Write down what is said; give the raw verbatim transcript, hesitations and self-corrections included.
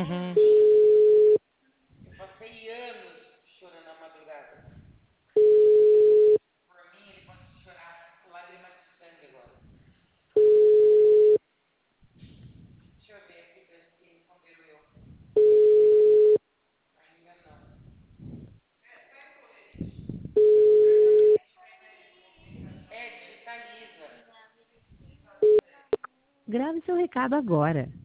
Uhum. Eu passei anos chorando na madrugada. Por mim, ele pode chorar lágrimas de sangue agora. Deixa eu ver aqui pra se responderam eu. Ainda não. É, digitaliza. Grave seu recado agora.